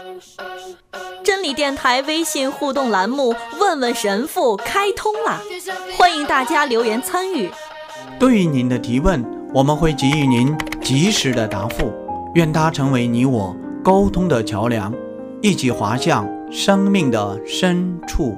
真理电台微信互动栏目问问神父开通了，欢迎大家留言参与。 对于您的提问，我们会给予您及时的答复，愿它成为你我沟通的桥梁，一起滑向生命的深处。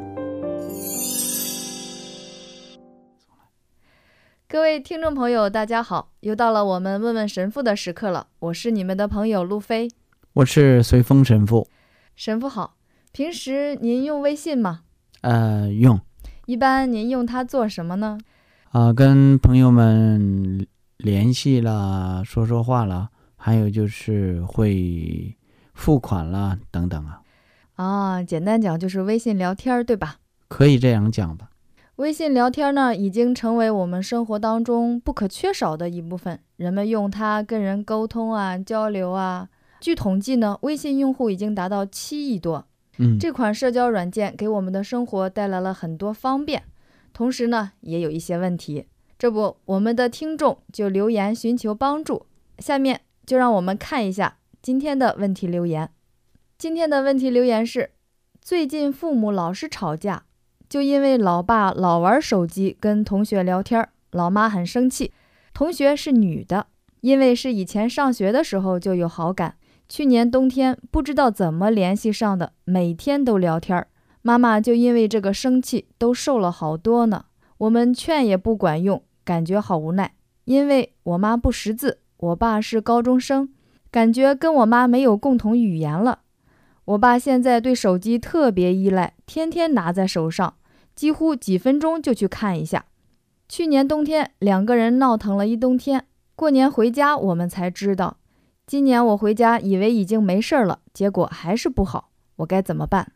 各位听众朋友大家好，又到了我们问问神父的时刻了，我是你们的朋友路飞， 我是随风神父。 神父好，平时您用微信吗？ 用。 一般您用它做什么呢？ 跟朋友们联系了，说说话了，还有就是会付款了等等简单讲就是微信聊天，对吧？ 可以这样讲吧。 微信聊天呢，已经成为我们生活当中不可缺少的一部分，人们用它跟人沟通交流据统计呢，微信用户已经达到7亿多。这款社交软件给我们的生活带来了很多方便，同时呢，也有一些问题。这不，我们的听众就留言寻求帮助。下面就让我们看一下今天的问题留言。今天的问题留言是：最近父母老是吵架，就因为老爸老玩手机跟同学聊天，老妈很生气。同学是女的，因为是以前上学的时候就有好感，去年冬天不知道怎么联系上的，每天都聊天，妈妈就因为这个生气，都瘦了好多呢。我们劝也不管用，感觉好无奈。因为我妈不识字，我爸是高中生，感觉跟我妈没有共同语言了。我爸现在对手机特别依赖，天天拿在手上，几乎几分钟就去看一下。去年冬天2个人闹腾了一冬天，过年回家我们才知道。今年我回家以为已经没事了，结果还是不好，我该怎么办？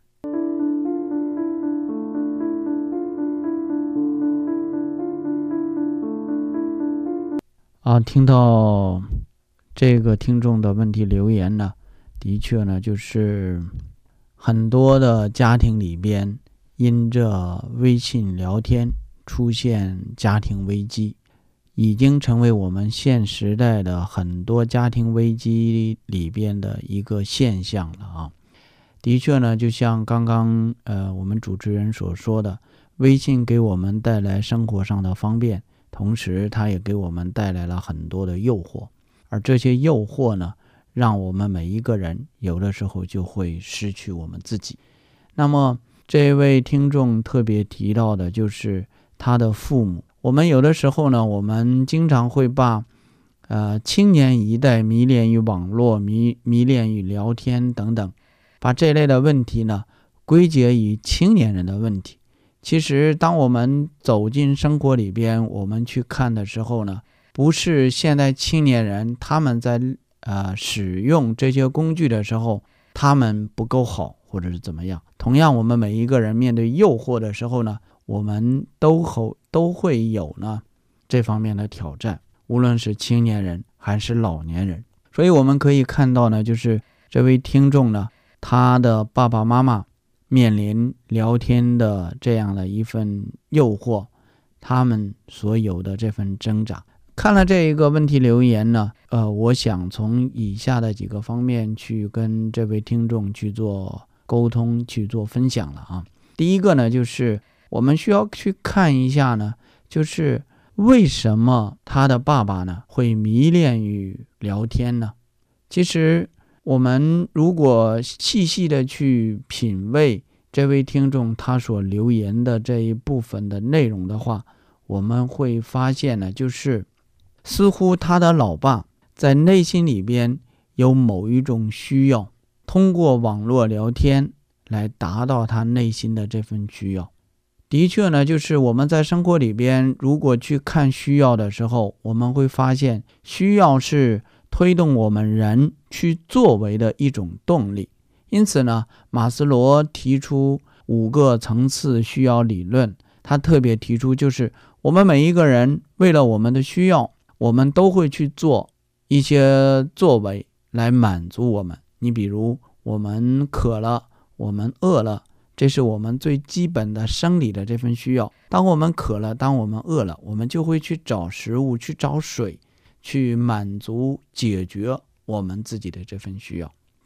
听到这个听众的问题留言呢，的确呢，就是很多的家庭里边因着微信聊天出现家庭危机，已经成为我们现时代的很多家庭危机里边的一个现象了的确呢，就像刚刚我们主持人所说的，微信给我们带来生活上的方便，同时它也给我们带来了很多的诱惑，而这些诱惑呢，让我们每一个人有的时候就会失去我们自己。那么这位听众特别提到的就是他的父母。我们有的时候呢，我们经常会把青年一代迷恋于网络，迷恋于聊天等等，把这类的问题呢归结于青年人的问题。其实当我们走进生活里边，我们去看的时候呢，不是现在青年人他们在使用这些工具的时候他们不够好或者是怎么样。同样我们每一个人面对诱惑的时候呢，我们都会有呢这方面的挑战，无论是青年人还是老年人。所以我们可以看到呢，就是这位听众呢，他的爸爸妈妈面临聊天的这样的一份诱惑，他们所有的这份挣扎。看了这一个问题留言呢，我想从以下的几个方面去跟这位听众去做沟通，去做分享了第一个呢，就是我们需要去看一下呢，就是为什么他的爸爸呢会迷恋于聊天呢？其实我们如果细细的去品味这位听众他所留言的这一部分的内容的话，我们会发现呢，就是似乎他的老爸在内心里边有某一种需要，通过网络聊天来达到他内心的这份需要。的确呢，就是我们在生活里边如果去看需要的时候，我们会发现需要是推动我们人去作为的一种动力。因此呢，马斯洛提出5个层次需要理论，他特别提出就是我们每一个人为了我们的需要，我们都会去做一些作为来满足我们。你比如我们渴了，我们饿了，这是我们最基本的生理的这份需要。当我们渴了，当我们饿了，我们就会去找食物，去找水，去满足解决我们自己的这份需要。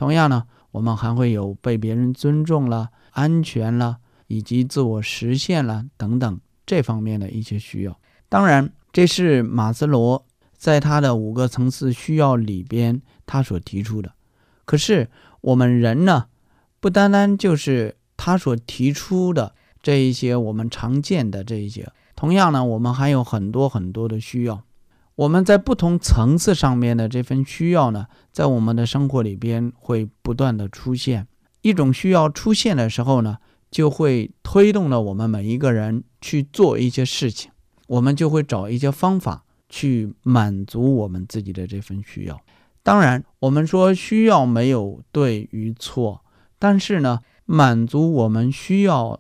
同样呢，我们还会有被别人尊重了、安全了，以及自我实现了等等这方面的一些需要。当然，这是马斯洛在他的5个层次需要里边他所提出的。可是我们人呢，不单单就是他所提出的这一些我们常见的这一些，同样呢，我们还有很多很多的需要。我们在不同层次上面的这份需要呢，在我们的生活里边会不断的出现。一种需要出现的时候呢，就会推动了我们每一个人去做一些事情，我们就会找一些方法去满足我们自己的这份需要。当然，我们说需要没有对与错，但是呢，满足我们需要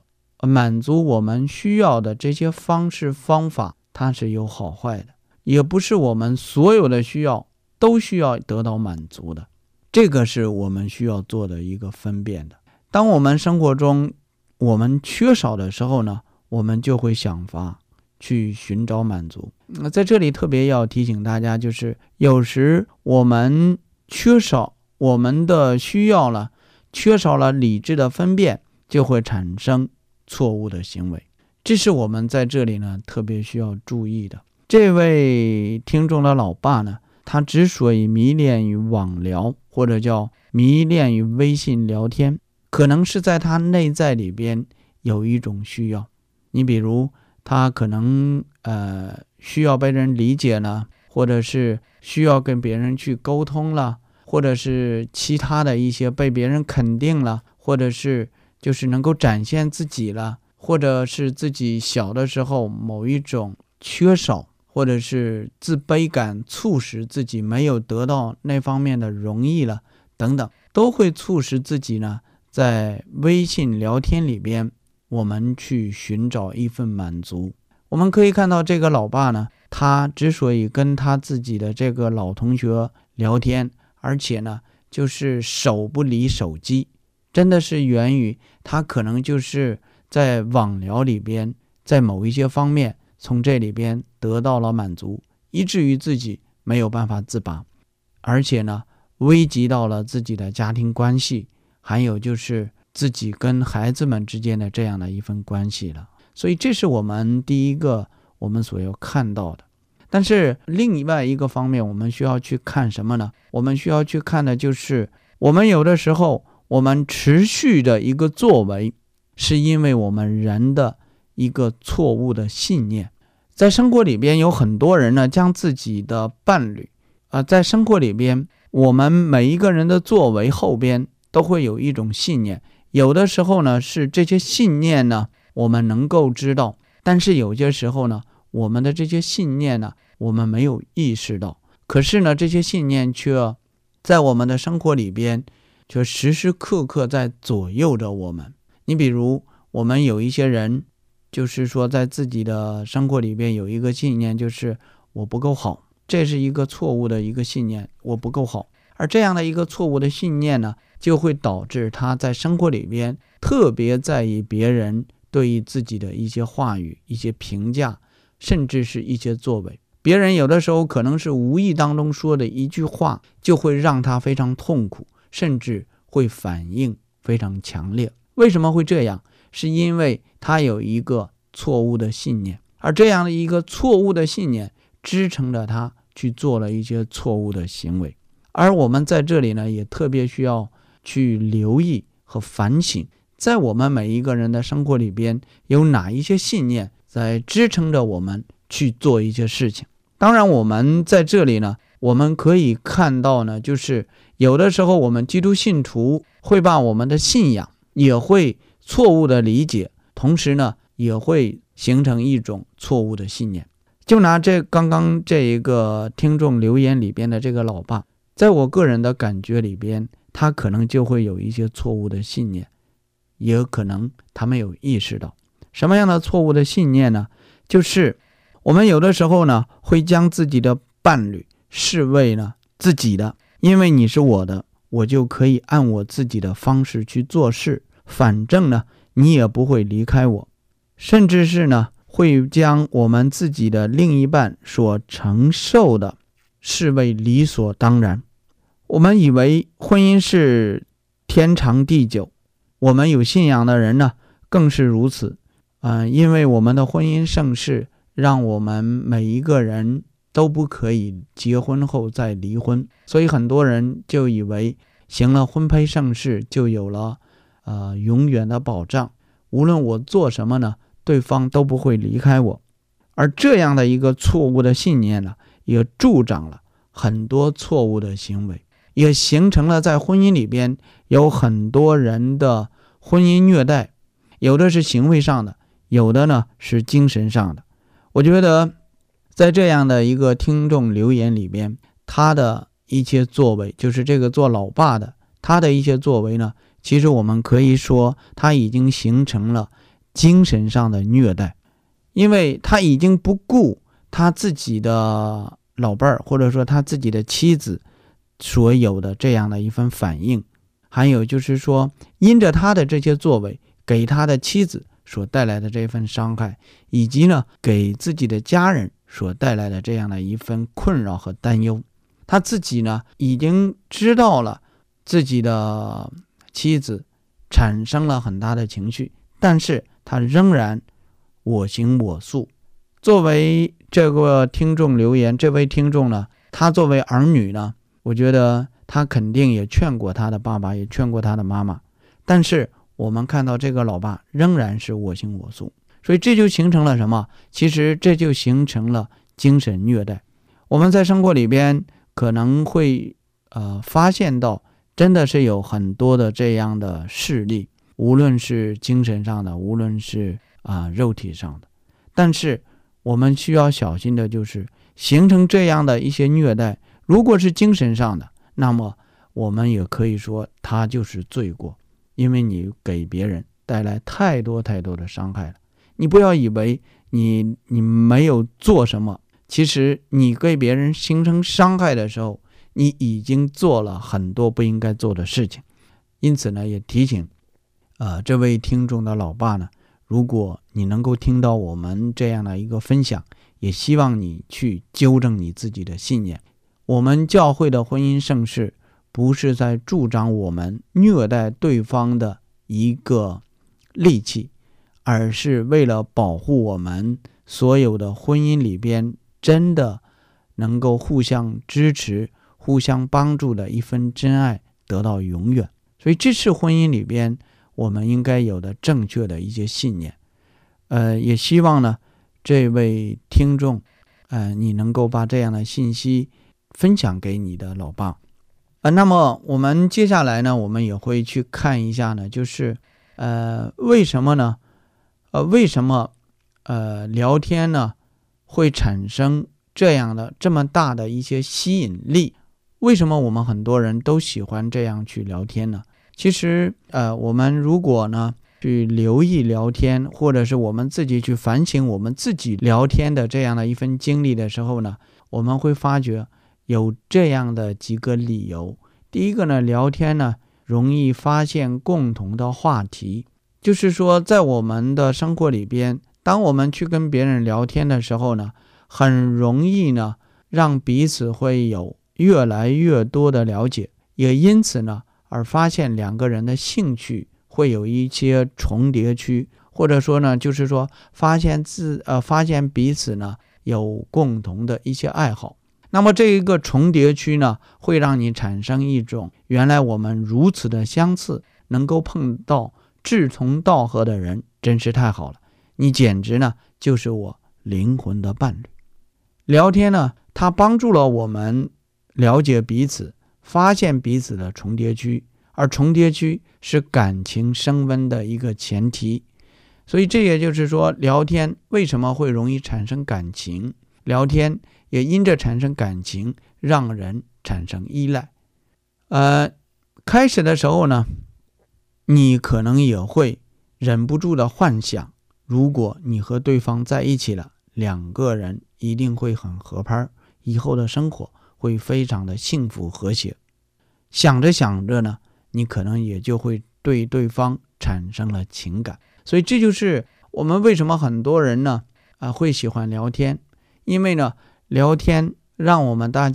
的这些方式方法，它是有好坏的，也不是我们所有的需要都需要得到满足的。这个是我们需要做的一个分辨的。当我们生活中我们缺少的时候呢，我们就会想法去寻找满足。在这里特别要提醒大家，就是有时我们缺少我们的需要了，缺少了理智的分辨，就会产生错误的行为。这是我们在这里呢特别需要注意的。这位听众的老爸呢，他之所以迷恋于网聊，或者叫迷恋于微信聊天，可能是在他内在里边有一种需要。你比如他可能需要被人理解了，或者是需要跟别人去沟通了，或者是其他的一些被别人肯定了，或者是就是能够展现自己了，或者是自己小的时候某一种缺少，或者是自卑感促使自己没有得到那方面的荣誉了等等，都会促使自己呢在微信聊天里边我们去寻找一份满足。我们可以看到这个老爸呢，他之所以跟他自己的这个老同学聊天，而且呢就是手不离手机，真的是源于他可能就是在网聊里边，在某一些方面从这里边得到了满足，以至于自己没有办法自拔，而且呢危及到了自己的家庭关系，还有就是自己跟孩子们之间的这样的一份关系了。所以这是我们第一个我们所要看到的。但是另外一个方面，我们需要去看什么呢？我们需要去看的就是我们有的时候我们持续的一个作为，是因为我们人的一个错误的信念。在生活里边有很多人呢，将自己的伴侣在生活里边，我们每一个人的作为后边都会有一种信念。有的时候呢，是这些信念呢我们能够知道，但是有些时候呢，我们的这些信念呢我们没有意识到，可是呢这些信念却在我们的生活里边却时时刻刻在左右着我们。你比如我们有一些人，就是说在自己的生活里边有一个信念，就是我不够好，这是一个错误的一个信念，我不够好。而这样的一个错误的信念呢，就会导致他在生活里边特别在意别人对于自己的一些话语、一些评价，甚至是一些作为。别人有的时候可能是无意当中说的一句话，就会让他非常痛苦，甚至会反应非常强烈。为什么会这样？是因为他有一个错误的信念，而这样的一个错误的信念支撑着他去做了一些错误的行为。而我们在这里呢，也特别需要去留意和反省，在我们每一个人的生活里边有哪一些信念在支撑着我们去做一些事情。当然我们在这里呢，我们可以看到呢，就是有的时候我们基督信徒会把我们的信仰也会错误的理解，同时呢也会形成一种错误的信念。就拿刚刚这一个听众留言里边的这个老爸，在我个人的感觉里边，他可能就会有一些错误的信念，也有可能他没有意识到。什么样的错误的信念呢？就是我们有的时候呢，会将自己的伴侣视为呢自己的，因为你是我的，我就可以按我自己的方式去做事，反正呢你也不会离开我。甚至是呢会将我们自己的另一半所承受的视为理所当然。 我们以为婚姻是天长地久，我们有信仰的人呢更是如此。因为我们的婚姻盛世让我们每一个人都不可以结婚后再离婚，所以很多人就以为行了婚配盛世就有了永远的保障，无论我做什么呢，对方都不会离开我。而这样的一个错误的信念呢，也助长了很多错误的行为，也形成了在婚姻里边有很多人的婚姻虐待，有的是行为上的，有的呢是精神上的。我觉得在这样的一个听众留言里边，他的一些作为，就是这个做老爸的，他的一些作为呢，其实我们可以说他已经形成了精神上的虐待，因为他已经不顾他自己的老伴儿或者说他自己的妻子所有的这样的一份反应，还有就是说因着他的这些作为给他的妻子所带来的这份伤害，以及呢给自己的家人所带来的这样的一份困扰和担忧。他自己呢已经知道了自己的妻子产生了很大的情绪，但是他仍然我行我素。作为这个听众留言，这位听众呢，他作为儿女呢，我觉得他肯定也劝过他的爸爸，也劝过他的妈妈，但是我们看到这个老爸仍然是我行我素，所以这就形成了什么？其实这就形成了精神虐待。我们在生活里边可能会发现到真的是有很多的这样的事例，无论是精神上的，无论是肉体上的。但是我们需要小心的就是形成这样的一些虐待，如果是精神上的，那么我们也可以说它就是罪过，因为你给别人带来太多太多的伤害了。你不要以为你没有做什么，其实你给别人形成伤害的时候，你已经做了很多不应该做的事情。因此呢，也提醒这位听众的老爸呢，如果你能够听到我们这样的一个分享，也希望你去纠正你自己的信念。我们教会的婚姻盛世不是在助长我们虐待对方的一个利器，而是为了保护我们所有的婚姻里边真的能够互相支持、互相帮助的一份真爱得到永远。所以这是婚姻里边我们应该有的正确的一些信念。也希望呢这位听众你能够把这样的信息分享给你的老爸。那么我们接下来呢，我们也会去看一下呢，就是为什么呢为什么聊天呢会产生这么大的一些吸引力？为什么我们很多人都喜欢这样去聊天呢？其实我们如果呢去留意聊天，或者是我们自己去反省我们自己聊天的这样的一份经历的时候呢，我们会发觉有这样的几个理由。第一个呢，聊天呢容易发现共同的话题，就是说在我们的生活里边，当我们去跟别人聊天的时候呢，很容易呢让彼此会有越来越多的了解，也因此呢而发现两个人的兴趣会有一些重叠区，或者说呢就是说发现彼此呢有共同的一些爱好。那么这一个重叠区呢，会让你产生一种原来我们如此的相似，能够碰到志同道合的人真是太好了，你简直呢就是我灵魂的伴侣。聊天呢它帮助了我们了解彼此，发现彼此的重叠区，而重叠区是感情升温的一个前提。所以这也就是说，聊天为什么会容易产生感情，聊天也因着产生感情让人产生依赖。开始的时候呢，你可能也会忍不住的幻想，如果你和对方在一起了，两个人一定会很合拍，以后的生活会非常的幸福和谐。想着想着呢，你可能也就会对对方产生了情感。所以这就是我们为什么很多人呢会喜欢聊天，因为呢聊天让我们大家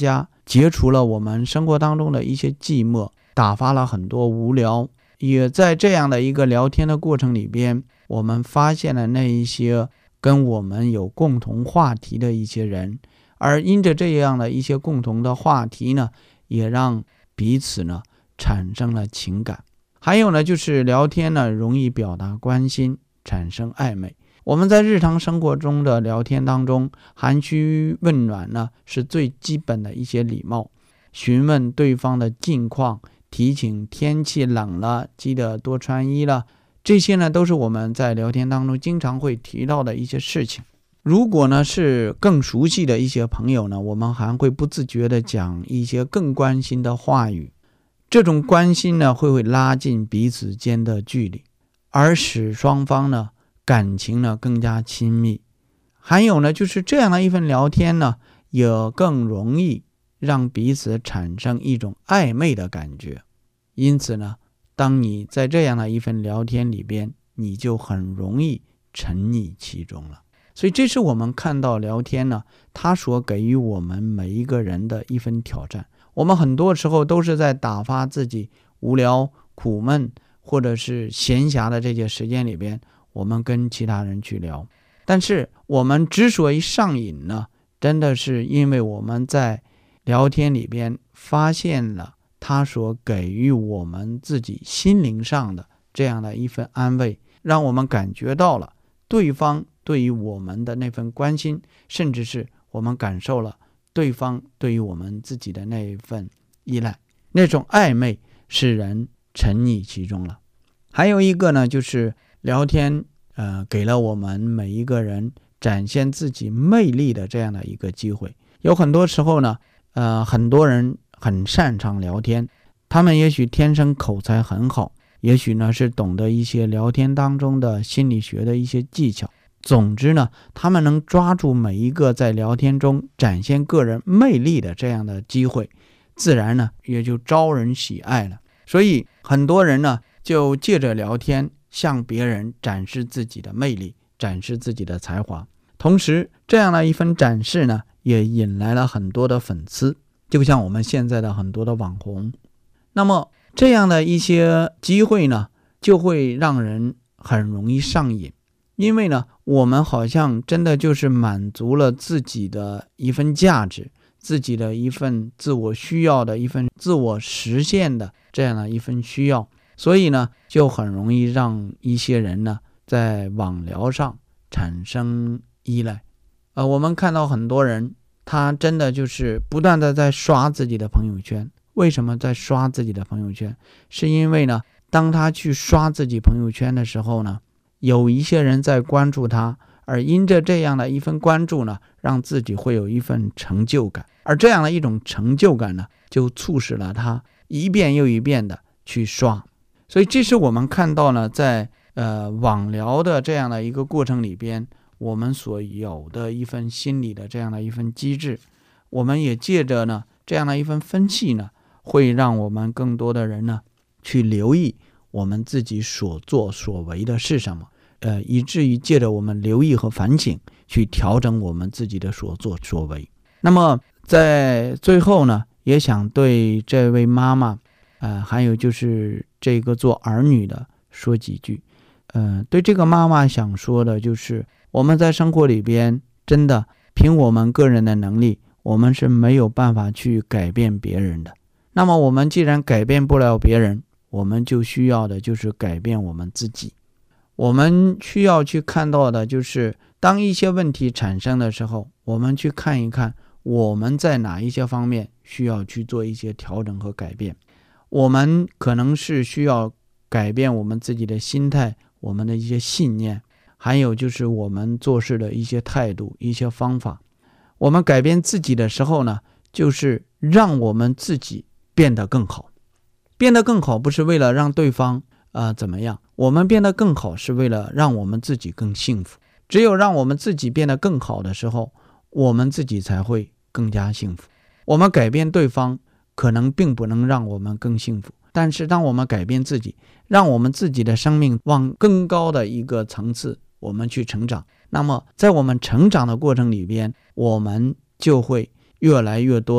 解除了我们生活当中的一些寂寞，打发了很多无聊。也在这样的一个聊天的过程里边，我们发现了那一些跟我们有共同话题的一些人，而因着这样的一些共同的话题呢，也让彼此呢产生了情感。还有呢，就是聊天呢容易表达关心，产生暧昧。我们在日常生活中的聊天当中，寒暄问暖呢是最基本的一些礼貌，询问对方的近况，提醒天气冷了记得多穿衣了，这些呢都是我们在聊天当中经常会提到的一些事情。如果呢是更熟悉的一些朋友呢，我们还会不自觉地讲一些更关心的话语，这种关心呢会拉近彼此间的距离，而使双方呢感情呢更加亲密。还有呢，就是这样的一份聊天呢，也更容易让彼此产生一种暧昧的感觉。因此呢，当你在这样的一份聊天里边，你就很容易沉溺其中了。所以这是我们看到聊天呢，它所给予我们每一个人的一份挑战。我们很多时候都是在打发自己无聊、苦闷或者是闲暇的这些时间里边，我们跟其他人去聊。但是我们之所以上瘾呢，真的是因为我们在聊天里边发现了他所给予我们自己心灵上的这样的一份安慰，让我们感觉到了对方对于我们的那份关心，甚至是我们感受了对方对于我们自己的那一份依赖，那种暧昧使人沉溺其中了。还有一个呢，就是聊天给了我们每一个人展现自己魅力的这样的一个机会。有很多时候呢很多人很擅长聊天，他们也许天生口才很好，也许呢是懂得一些聊天当中的心理学的一些技巧。总之呢，他们能抓住每一个在聊天中展现个人魅力的这样的机会，自然呢也就招人喜爱了。所以很多人呢就借着聊天向别人展示自己的魅力，展示自己的才华。同时这样的一份展示呢，也引来了很多的粉丝，就像我们现在的很多的网红。那么这样的一些机会呢，就会让人很容易上瘾。因为呢，我们好像真的就是满足了自己的一份价值，自己的一份自我需要的一份自我实现的这样的一份需要，所以呢，就很容易让一些人呢在网聊上产生依赖。我们看到很多人，他真的就是不断的在刷自己的朋友圈。为什么在刷自己的朋友圈？是因为呢，当他去刷自己朋友圈的时候呢，有一些人在关注他，而因着这样的一份关注呢，让自己会有一份成就感，而这样的一种成就感呢，就促使了他一遍又一遍的去刷。所以这是我们看到呢，在网聊的这样的一个过程里边，我们所有的一份心理的这样的一份机制。我们也借着呢这样的一份分析呢，会让我们更多的人呢去留意我们自己所作所为的是什么，以至于借着我们留意和反省，去调整我们自己的所作所为。那么在最后呢，也想对这位妈妈，还有就是这个做儿女的说几句。对这个妈妈想说的就是，我们在生活里边真的凭我们个人的能力，我们是没有办法去改变别人的。那么我们既然改变不了别人，我们就需要的就是改变我们自己。我们需要去看到的就是，当一些问题产生的时候，我们去看一看我们在哪一些方面需要去做一些调整和改变。我们可能是需要改变我们自己的心态，我们的一些信念，还有就是我们做事的一些态度，一些方法。我们改变自己的时候呢，就是让我们自己变得更好。变得更好不是为了让对方怎么样，我们变得更好是为了让我们自己更幸福。只有让我们自己变得更好的时候，我们自己才会更加幸福。我们改变对方可能并不能让我们更幸福，但是当我们改变自己，让我们自己的生命往更高的一个层次我们去成长，那么在我们成长的过程里边，我们就会越来越多的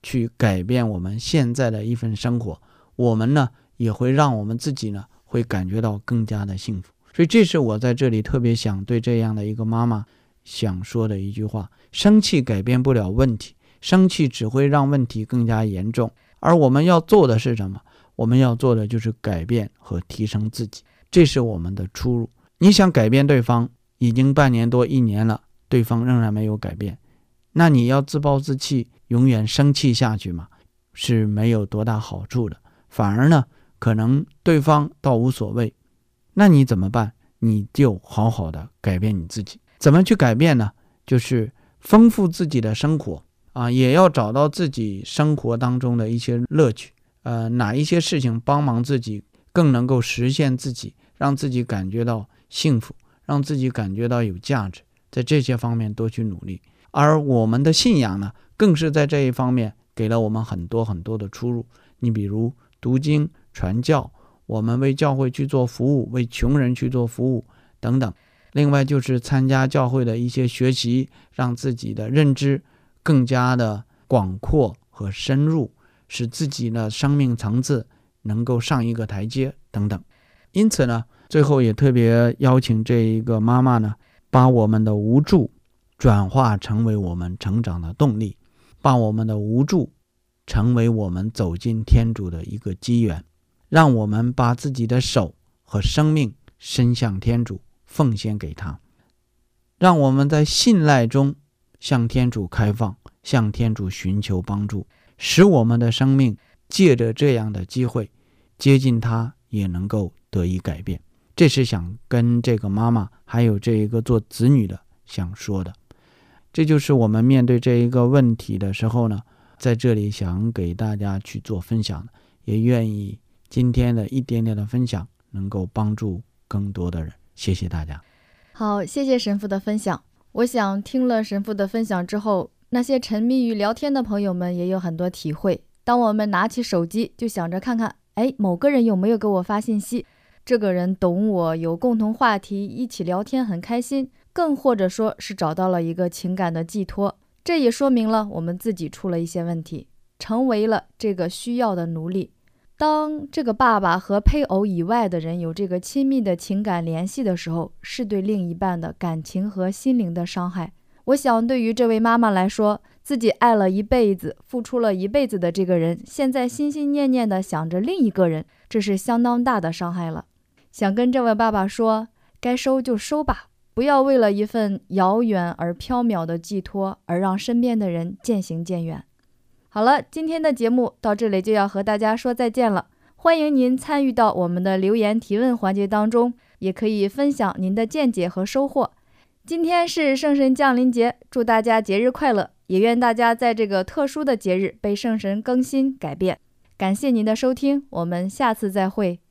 去改变我们现在的一份生活，我们呢也会让我们自己呢会感觉到更加的幸福。所以这是我在这里特别想对这样的一个妈妈想说的一句话：生气改变不了问题，生气只会让问题更加严重，而我们要做的是什么？我们要做的就是改变和提升自己，这是我们的出路。你想改变对方，已经半年多1年了，对方仍然没有改变，那你要自暴自弃，永远生气下去嘛，是没有多大好处的，反而呢可能对方倒无所谓。那你怎么办？你就好好的改变你自己。怎么去改变呢？就是丰富自己的生活也要找到自己生活当中的一些乐趣，哪一些事情帮忙自己更能够实现自己，让自己感觉到幸福，让自己感觉到有价值，在这些方面多去努力。而我们的信仰呢，更是在这一方面给了我们很多很多的出路。你比如读经传教，我们为教会去做服务，为穷人去做服务等等。另外就是参加教会的一些学习，让自己的认知更加的广阔和深入，使自己的生命层次能够上一个台阶等等。因此呢，最后也特别邀请这一个妈妈呢，把我们的无助转化成为我们成长的动力，把我们的无助成为我们走进天主的一个机缘，让我们把自己的手和生命伸向天主，奉献给他，让我们在信赖中向天主开放，向天主寻求帮助，使我们的生命借着这样的机会接近他，也能够得以改变。这是想跟这个妈妈还有这一个做子女的想说的。这就是我们面对这一个问题的时候呢，在这里想给大家去做分享的，也愿意今天的一点点的分享能够帮助更多的人。谢谢大家。 好，谢谢神父的分享。我想听了神父的分享之后，那些沉迷于聊天的朋友们也有很多体会。当我们拿起手机就想着看看，某个人有没有给我发信息，这个人懂我，有共同话题，一起聊天很开心，更或者说是找到了一个情感的寄托，这也说明了我们自己出了一些问题，成为了这个需要的奴隶。当这个爸爸和配偶以外的人有这个亲密的情感联系的时候，是对另一半的感情和心灵的伤害。我想对于这位妈妈来说，自己爱了一辈子，付出了一辈子的这个人，现在心心念念的想着另一个人，这是相当大的伤害了。想跟这位爸爸说，该收就收吧，不要为了一份遥远而缥缈的寄托而让身边的人渐行渐远。好了，今天的节目到这里就要和大家说再见了。欢迎您参与到我们的留言提问环节当中，也可以分享您的见解和收获。今天是圣神降临节，祝大家节日快乐，也愿大家在这个特殊的节日被圣神更新改变。感谢您的收听，我们下次再会。